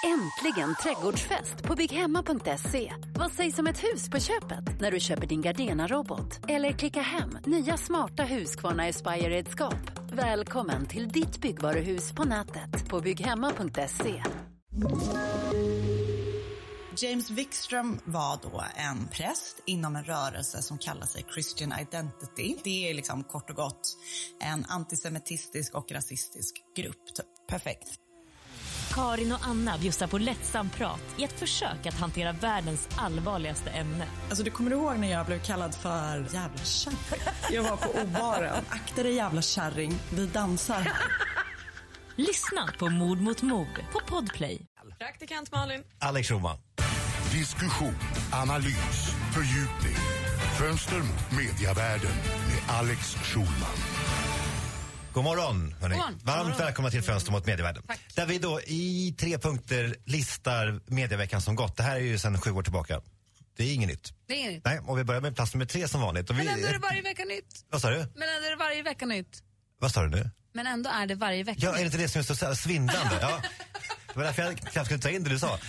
Äntligen trädgårdsfest på bygghemma.se. Vad sägs om ett hus på köpet när du köper din Gardena-robot? Eller klicka hem nya smarta Husqvarna Aspire-redskap. Välkommen till ditt byggvaruhus på nätet på bygghemma.se. James Wikström var då en präst inom en rörelse som kallar sig Christian Identity. Det är liksom kort och gott en antisemitistisk och rasistisk grupp. Perfekt. Karin och Anna bjussar på lättsam prat i ett försök att hantera världens allvarligaste ämne. Alltså du kommer ihåg när jag blev kallad för jävla kärring? Jag var på obaren. Akta dig jävla kärring, vi dansar. Lyssna på Mord mot mord på Podplay. Praktikant Malin. Alex Schulman. Diskussion, analys, fördjupning. Fönster mot mediavärlden med Alex Schulman. God morgon, hörni. Varmt välkomna till Fönster mot medievärlden. Tack. Där vi då i 3 punkter listar medieveckan som gått. Det här är ju sedan 7 år tillbaka. Det är inget nytt. Det är inget nytt. Nej, och vi börjar med plats nummer 3 som vanligt. Och Men ändå är det varje vecka nytt. Vad sa du? Men ändå är det varje vecka nytt. Vad sa du nu? Men ändå är det varje vecka Ja, nytt. är det inte det som är så svindlande? Ja. Det var därför jag knappt skulle ta in det du sa.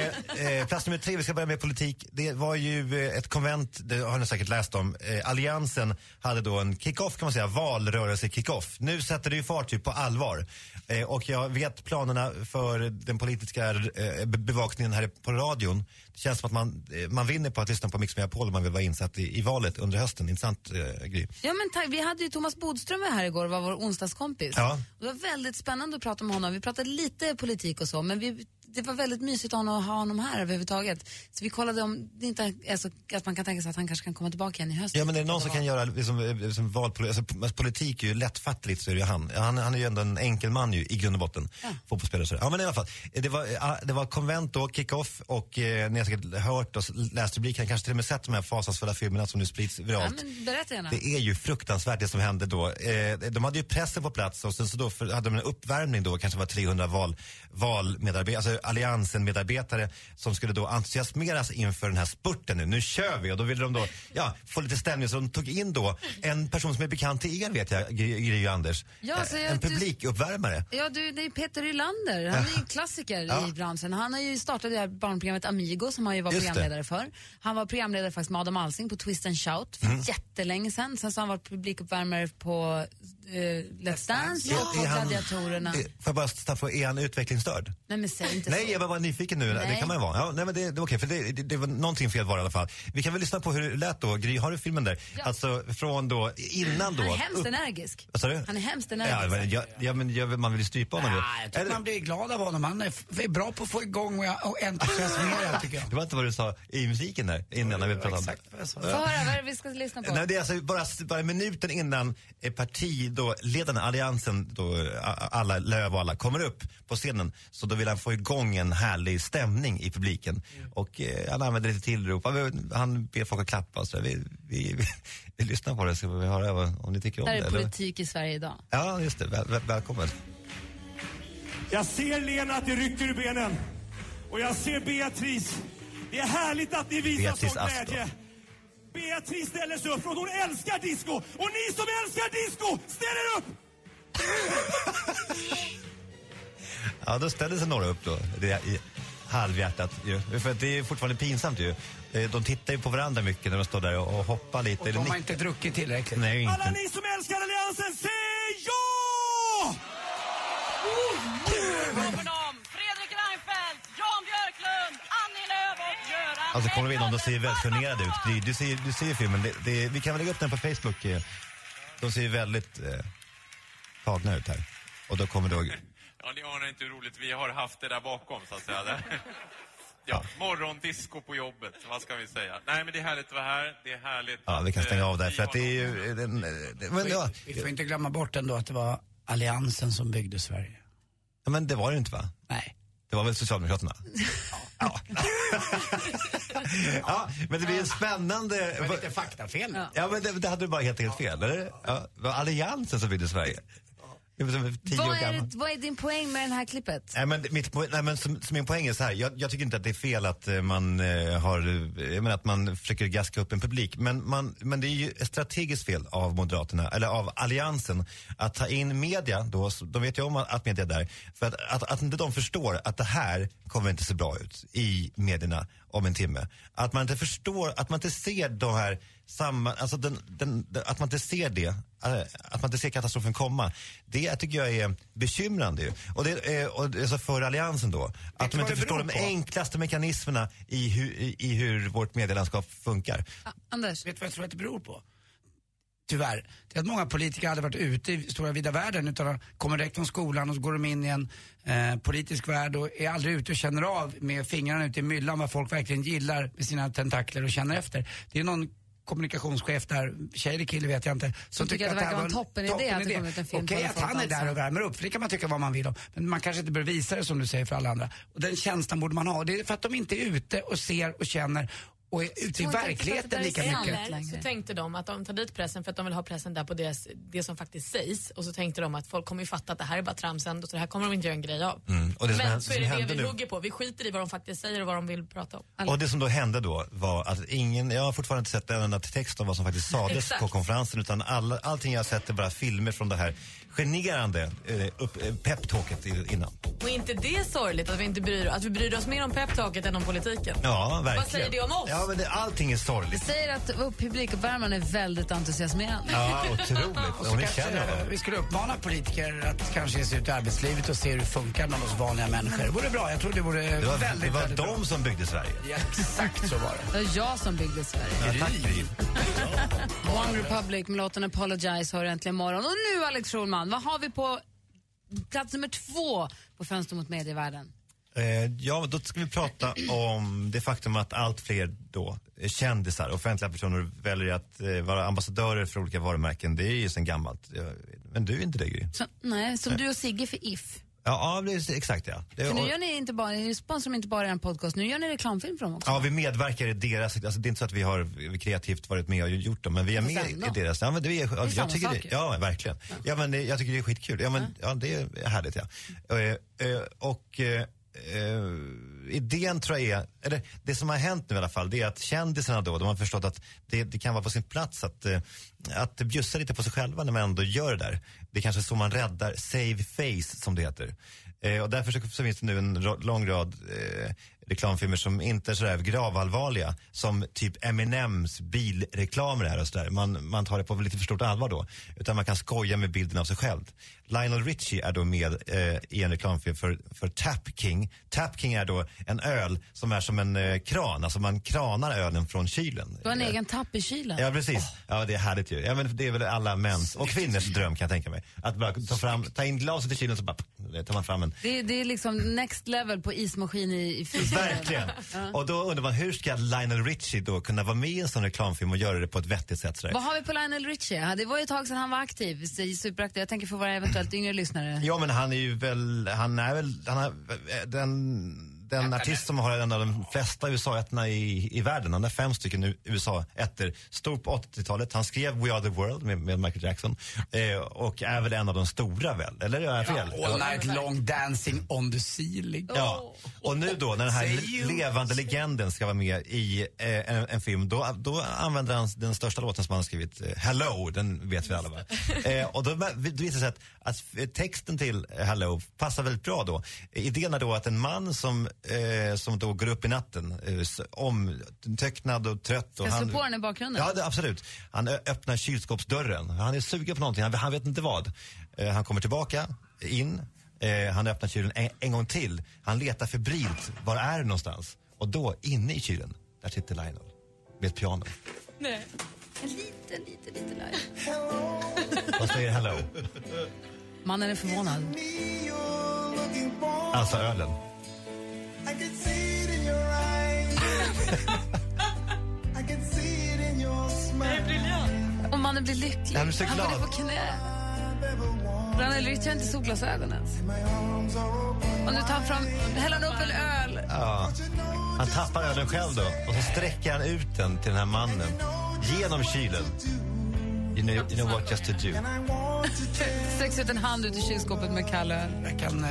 Plats nummer 3, vi ska börja med politik. Det var ju ett konvent, det har ni säkert läst om. Alliansen hade då en kick-off, kan man säga, valrörelse kick-off. Nu sätter det ju fart typ på allvar. Och jag vet planerna för den politiska bevakningen här på radion. Det känns som att man vinner på att lyssna på Mix Megapol om man vill vara insatt i valet under hösten. Intressant Gry. Ja, men tack. Vi hade ju Thomas Bodström här igår, var vår onsdagskompis. Ja. Det var väldigt spännande att prata med honom. Vi pratade lite politik och så, men det var väldigt mysigt att ha honom här överhuvudtaget. Så vi kollade om det inte är så att man kan tänka sig att han kanske kan komma tillbaka igen i höst. Ja, men det är någon som kan göra liksom valpolitik. Alltså, politik är ju lättfattligt, så är det ju han. Han är ju ändå en enkel man ju, i grund och botten. Ja. Fotbollsspelare så. Ja, men i alla fall. Det var konvent då, kick-off, och ni har säkert hört och läst rubriken, kanske till och med sett de här fasansfulla filmerna som nu sprids viralt. Ja, men berätta gärna. Det är ju fruktansvärt det som hände då. De hade ju pressen på plats, och sen så då hade de en uppvärmning då, kanske var 300 valmedarbetare, alltså Alliansen-medarbetare som skulle då entusiasmeras inför den här spurten nu kör vi, och då ville de då få lite stämning, så de tog in då en person som är bekant till er, vet jag, Gry och Anders. Ja, en publikuppvärmare. Ja, det är Peter Rylander. Han är ju en klassiker i branschen. Han har ju startat det här barnprogrammet Amigo som han ju var programledare för. Han var programledare faktiskt med Adam Alsing på Twist and Shout för jättelänge sedan. Sen så har han varit publikuppvärmare på Let's Dance och på Gladiatorerna. Får jag bara få, är han utvecklingsstörd? Nej, men säg inte så. Nej, jag var bara nyfiken nu. Nej. Det kan man ju vara. Ja, nej, men det var okej, för det var någonting fel var i alla fall. Vi kan väl lyssna på hur det lät då. Gry, har du filmen där? Ja. Alltså från då, innan då. Han är hemskt energisk. Vad sa du? Han är hemskt energisk. Ja, men man vill ju strypa honom. Jag tycker man blir glad av honom. Han är bra på att få igång och entusiasmera, tycker jag. Det var inte vad du sa i musiken där innan när vi pratade om. Exakt vad jag sa. Få höra vad är det vi ska lyssna på. Nej, det är alltså bara minuten innan parti då, ledarna, Alliansen då, alla Löv och alla kommer upp på scenen, så då vill han få igång en härlig stämning i publiken. Och han använder lite tillrop. Han ber folk att klappa och så. Vi lyssnar på det, så vi höra om ni tycker om det. Det är politik i Sverige idag. Ja, just det. Välkommen. Jag ser Lena att det rycker ur benen. Och jag ser Beatrice. Det är härligt att ni visar sån glädje. Beatrice ställer sig upp för hon älskar disco. Och ni som älskar disco, ställ er upp! Ja, då ställer sig några upp då. Det är i halvhjärtat ju. För att det är fortfarande pinsamt ju. De tittar ju på varandra mycket när de står där och hoppar lite. Och de har inte druckit tillräckligt. Nej, inte. Alla ni som älskar Alliansen, säg ja! Fredrik Reinfeldt, Jan Björklund, Annie Lööf och Göran. Alltså kommer vi in, de ser väldigt generade ut. Du ser filmen. Vi kan väl lägga upp den på Facebook. De ser väldigt tagna ut här. Och då kommer då... Ja, ni anar inte hur roligt vi har haft det där bakom, så att säga. Ja, morgondisco på jobbet, vad ska vi säga? Nej, men det är härligt att vara här. Det är härligt. Ja, vi kan stänga av där, för att det är ju... Vi får inte glömma bort ändå att det var Alliansen som byggde Sverige. Ja, men det var det inte, va? Nej. Det var väl Socialdemokraterna? Ja. Ja, men det blir en spännande... Det var lite faktafel. Ja, men det hade du bara helt fel, eller? Ja, det var Alliansen som byggde Sverige. Vad är din poäng med det här klippet? Nej, men min poäng är så här. Jag tycker inte att det är fel att man försöker gaska upp en publik. Men det är ju ett strategiskt fel av Moderaterna, eller av Alliansen, att ta in media då. De vet ju om att media är där. För att inte de förstår att det här kommer inte se bra ut i medierna om en timme. Att man inte förstår, att man inte ser de här att man inte ser det, att man inte ser katastrofen komma, det tycker jag är bekymrande. Och det är så för Alliansen då, att de inte förstår de enklaste mekanismerna i hur vårt medielandskap funkar. Anders, vet du vad jag tror att det beror på? Tyvärr. Det är att många politiker hade varit ute i stora vida världen, utan kommer direkt från skolan och så går de in i en politisk värld och är aldrig ute och känner av med fingrarna ute i myllan vad folk verkligen gillar med sina tentakler och känner efter. Det är någon kommunikationschef där, tjej eller kille vet jag inte, som tycker att det verkar vara en toppenidé att det kommer ut en film. Okej, att han är där och värmer upp, för det kan man tycka vad man vill om, men man kanske inte bör visa det som du säger för alla andra. Och den känslan borde man ha, det är för att de inte är ute och ser och känner och är ute i verkligheten lika mycket. Så tänkte de att de tar dit pressen för att de vill ha pressen där på det som faktiskt sägs, och så tänkte de att folk kommer ju fatta att det här är bara trams ändå, så det här kommer de inte göra en grej av. Och det men så är det vi hugger på, vi skiter i vad de faktiskt säger och vad de vill prata om. Och det som då hände då var att jag har fortfarande inte sett en enda text om vad som faktiskt sades på konferensen, utan allting jag har sett är bara filmer från det här generande peptalket innan. Och inte det sorgligt att vi bryr oss mer om peptalket än om politiken? Ja, verkligen. Vad säger det om oss? Ja, men allting är sorgligt. Det säger att publikuppvärmaren är väldigt entusiasmerande. Ja, otroligt. Och så vi skulle uppmana politiker att kanske ge sig ut i arbetslivet och se hur det funkar bland oss vanliga människor. Det vore bra, jag tror det vore väldigt Det var väldigt de bra. som byggde Sverige. Ja, exakt så var det. Det var jag som byggde Sverige. Ja, tack, Gry. One Republic med låten Apologize har äntligen morgon. Och nu, Alex Schulman, vad har vi på plats nummer 2 på Fönster mot medievärlden? Ja, då ska vi prata om det faktum att allt fler då kändisar, offentliga personer väljer att vara ambassadörer för olika varumärken. Det är ju sen gammalt. Men du är inte det, Gry. Nej, som du och Sigge för If. Ja, exakt, ja. För nu gör ni inte bara, ni sponsrar inte bara en podcast, nu gör ni reklamfilm för dem också. Ja, vi medverkar i deras, alltså det är inte så att vi har kreativt varit med och gjort dem, men vi är med i deras. Ja, men det är jag tycker det, ja, verkligen. Ja, men jag tycker det är skitkul. Ja, men ja, det är härligt, ja. Idén tror jag är, eller det som har hänt nu i alla fall, det är att kändisarna då, de har förstått att det kan vara på sin plats att bjussa lite på sig själva när man ändå gör det där. Det är kanske så man räddar save face, som det heter. Och därför så finns det nu en lång rad reklamfilmer som inte är sådär gravallvarliga, som typ Eminems bilreklamer här och sådär. Man tar det på lite för stort allvar då, utan man kan skoja med bilden av sig själv. Lionel Richie är då med i en reklamfilm för Tap King. Tap King är då en öl som är som en kran, alltså man kranar ölen från kylen. Du har en egen tapp i kylen. Ja, precis. Ja, det är härligt ju. Ja, men det är väl alla mäns och kvinnors dröm, kan jag tänka mig. Att bara ta in glaset i kylen, så bara tar man fram en. Det är liksom next level på ismaskin i frysen. Verkligen. Och då undrar man, hur ska Lionel Richie då kunna vara med i en sån reklamfilm och göra det på ett vettigt sätt? Vad har vi på Lionel Richie? Det var ju ett tag sedan han var aktiv, superaktiv. Jag tänker för våra eventuellt yngre lyssnare. Ja, men han har den artist som har en av de flesta USA-ätterna i världen. Han har 5 stycken USA-ätter. Stor på 80-talet. Han skrev We Are The World med Michael Jackson. Och är väl en av de stora, väl? Eller är jag fel? All night long dancing on the ceiling. Ja. Och nu då, när den här levande legenden ska vara med i en film, då använder han den största låten som han har skrivit, Hello, den vet vi alla, va? Och då visar det sig att texten till Hello passar väldigt bra då. Idén är då att en man som då går upp i natten, omtöcknad och trött. Och ska slå på den i bakgrunden? Ja, absolut. Han öppnar kylskåpsdörren. Han är sugen på någonting, han vet inte vad. Han kommer tillbaka, in. Han öppnar kylen en gång till. Han letar febrilt, var är det någonstans? Och då, inne i kylen, där sitter Lionel med ett piano. Nej. En lite Lionel. Vad säger hello? Mannen är förvånad. Alltså ölen. Och mannen blir lycklig. Han blir går på knä. Lionel Richie har inte solglasögon ens. Och nu tar han fram, häller han upp en öl. Ja. Han tappar ölen själv då. Och så sträcker han ut den till den här mannen genom kylen. You know what just to do. Sträcks ut en hand ut i kylskåpet med kall öl. Jag kan...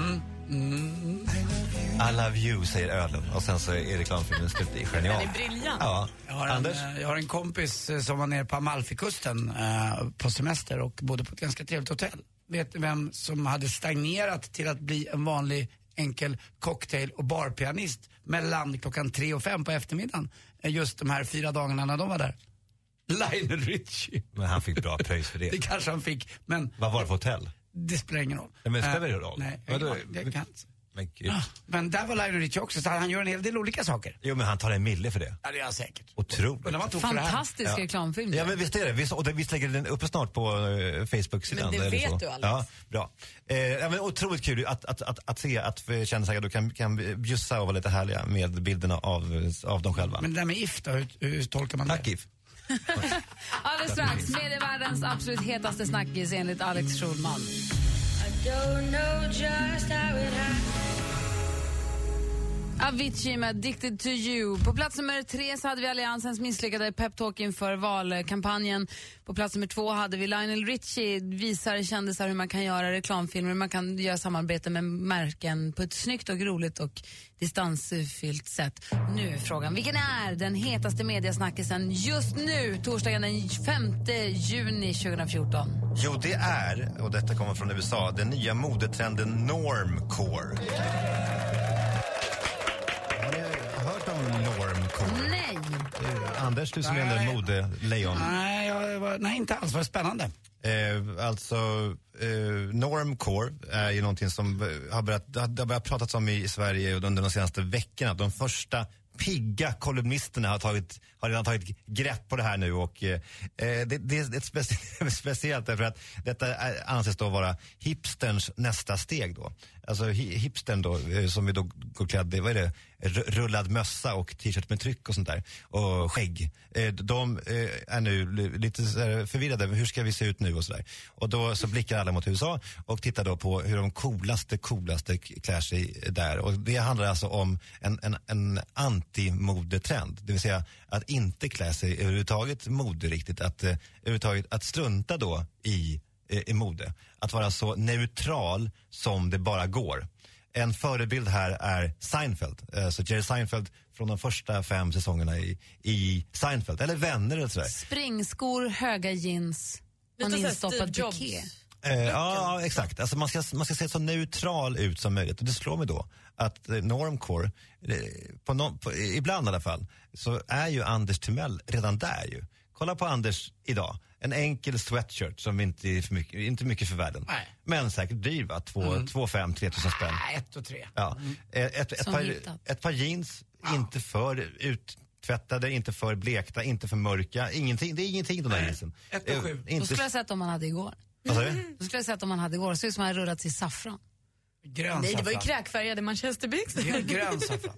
I love you, säger ölen. Och sen så är reklamfilmen slut. Det är genial. Den är briljant. Ja. Jag har en kompis som var nere på Amalfikusten på semester och bodde på ett ganska trevligt hotell. Vet du vem som hade stagnerat till att bli en vanlig enkel cocktail- och barpianist mellan klockan 3 och 5 på eftermiddagen just de här 4 dagarna när de var där? Lionel Richie. Men han fick bra pröjs för det. Det kanske han fick, men... Vad var det för hotell? Det spelar ingen roll. Men det spelar roll? Nej, det kan inte. Men där var Lionel Richie också, så han gör en hel del olika saker. Jo, men han tar en mille för det. Ja, det är säkert. Otroligt. Fantastisk reklamfilm. Ja, men visst är det. Och visst lägger den upp snart på Facebook-sidan. Men det vet du, Alex. Ja, bra. Ja, men otroligt kul att se att känner sig att kan bjussa och vara lite härliga med bilderna av dem själva. Men det där med IF då, hur tolkar man det? Tack IF. Alldeles strax, medievärldens absolut hetaste snackis enligt Alex Schulman. Avicii med Addicted to you. På plats nummer 3 så hade vi Alliansens misslyckade peptalk inför valkampanjen. På plats nummer 2 hade vi Lionel Richie, visar kändisar hur man kan göra reklamfilmer, hur man kan göra samarbete med märken på ett snyggt och roligt och distansfyllt sätt. Nu är frågan, vilken är den hetaste mediasnackisen just nu, torsdagen den 5 juni 2014? Jo, det är, och detta kommer från USA, den nya modetrenden normcore. Nej. Anders, du som är en modelejon. Nej, inte alls. Vad spännande. Normcore är ju någonting som har börjat pratas om i Sverige under de senaste veckorna. De första pigga kolumnisterna har redan tagit grepp på det här nu och det är ett speciellt därför att detta anses då vara hipsterns nästa steg då. Alltså hipstern då, som vi då går klädd, vad är det? Rullad mössa och t-shirt med tryck och sånt där. Och skägg. De är nu lite förvirrade. Hur ska vi se ut nu och sådär. Och då så blickar alla mot USA och tittar då på hur de coolaste klär sig där. Och det handlar alltså om en anti-modetrend. Det vill säga att inte klä sig överhuvudtaget moderiktigt. Att strunta då i mode. Att vara så neutral som det bara går. En förebild här är Seinfeld. Så Jerry Seinfeld från de första 5 säsongerna i Seinfeld. Eller Vänner eller sådär. Springskor, höga jeans och en instoppad piké. Ja, exakt. Alltså man ska se så neutral ut som möjligt. Och det slår mig då att normcore, ibland i alla fall, så är ju Anders Timell redan där ju. Kolla på Anders idag. En enkel sweatshirt som inte är inte mycket för världen. Nej. Men säkert dyr, va? 2 5 3 000 spänn. 1 och 3. Ja. Ett par jeans, inte för uttvättade, inte för blekta, inte för mörka. Ingenting, det är ingenting de där jeansen. 1 och 7. Då skulle jag sett om man hade igår. Vad sa du? Då skulle jag sett om man hade igår. Det ser ut som att man hade rullat i saffran. Grön Nej, det var ju kräkfärgade manchesterbyxor. Grön saffran.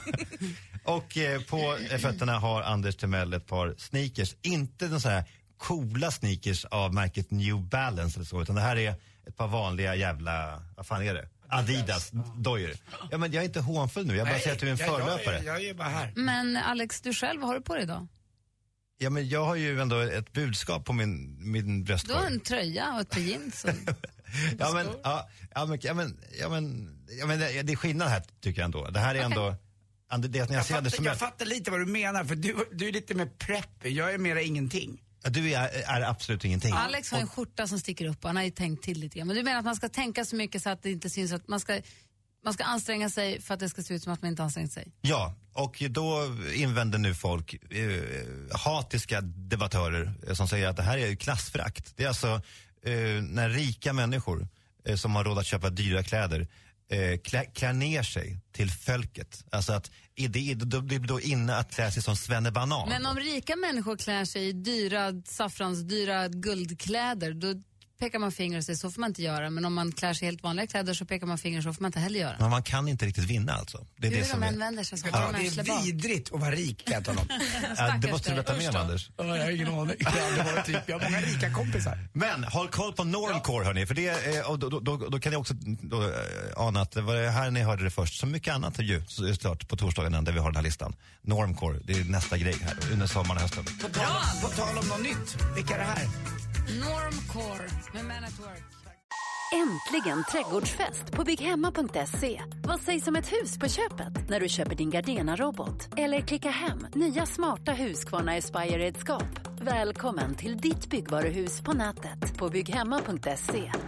Och på fötterna har Anders Timell ett par sneakers. Inte den så här coola sneakers av märket New Balance eller så, utan det här är ett par vanliga jävla, vad fan är det? Adidas dojor. Ja, men jag är inte hånfull nu, jag bara säger att du är en förlöpare. Jag är bara här. Men Alex, du själv, vad har du på dig idag? Ja, men jag har ju ändå ett budskap på min bröstkorg. Du har en tröja och ett par jeans. men det är skillnad här, tycker jag ändå. Det här är ändå... Jag fattar lite vad du menar, för du är lite mer preppy. Jag är mera ingenting. Du är absolut ingenting. Alex har en skjorta som sticker upp och han har ju tänkt till lite. Men du menar att man ska tänka så mycket så att det inte syns, att man ska anstränga sig för att det ska se ut som att man inte ansträngt sig? Ja, och då invänder nu folk, hatiska debattörer som säger att det här är klassförakt. Det är alltså när rika människor som har råd att köpa dyra kläder klär ner sig till folket. Alltså att det blir då inne att klä sig som svennebanan. Men om rika människor klär sig i dyra guldkläder, då pekar man finger och säger så får man inte göra. Men om man klär sig i helt vanliga kläder så pekar man finger, så får man inte heller göra. Men man kan inte riktigt vinna alltså. Det är hur det som vänder sig. Det är vidrigt att vara rik, vet honom. Det måste du berätta mer om, Anders. Jag har ingen aning. Jag har många rika kompisar. Men håll koll på normcore, hörni. För det, och då kan ni också ana att det var här ni hörde det först. Så mycket annat ju såklart på torsdagen där vi har den här listan. Normcore, det är nästa grej här under sommaren och hösten. På tal om något nytt, vilka är det här? Normcore med Man at Work. Äntligen trädgårdsfest på bygghemma.se. Vad sägs om ett hus på köpet när du köper din Gardena-robot? Eller klicka hem nya smarta Husqvarna Aspire-redskap. Välkommen till ditt byggvaruhus på nätet på bygghemma.se.